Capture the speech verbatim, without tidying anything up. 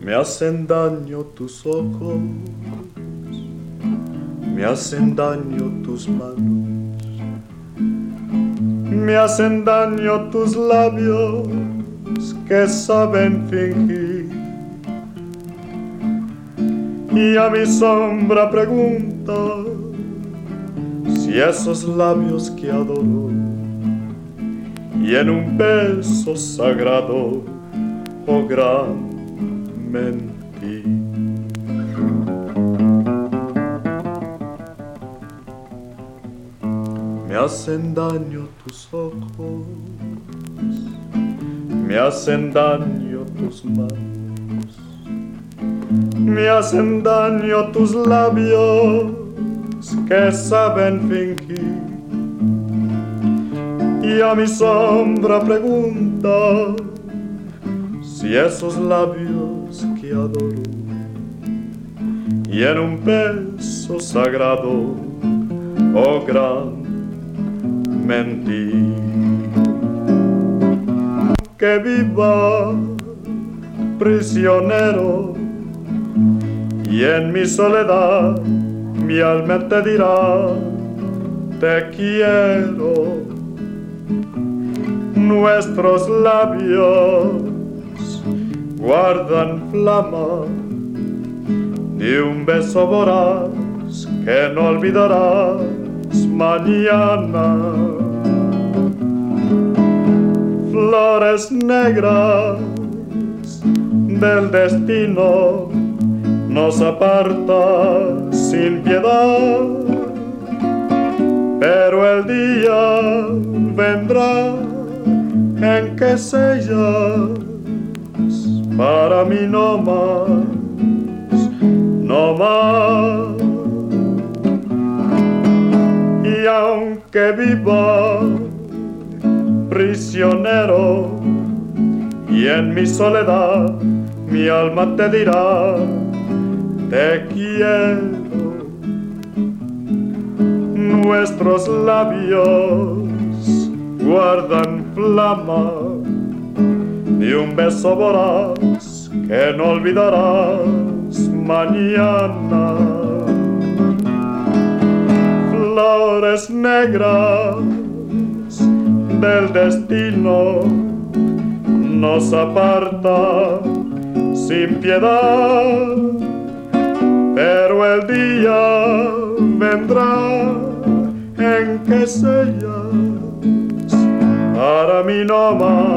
Me hacen daño tus ojos, me hacen daño tus manos, me hacen daño tus labios que saben fingir. Y a mi sombra pregunto si esos labios que adoro y en un beso sagrado logran mentir. Me hacen daño tus ojos, me hacen daño tus manos, me hacen daño tus labios que saben fingir. Y a mi sombra pregunta si esos labios que adoro y en un beso sagrado logran mentir. Que viva prisionero y en mi soledad mi alma te dirá te quiero. Nuestros labios guardan flama de un beso voraz que no olvidarás mañana. Flores negras del destino nos aparta sin piedad, pero el día vendrá en que sellas para mí no más, no más. Y aunque viva prisionero y en mi soledad mi alma te dirá te quiero. Nuestros labios guardan flama de un beso voraz que no olvidarás mañana. Flores negras del destino nos aparta sin piedad, pero el día vendrá en que sellas para mí no más,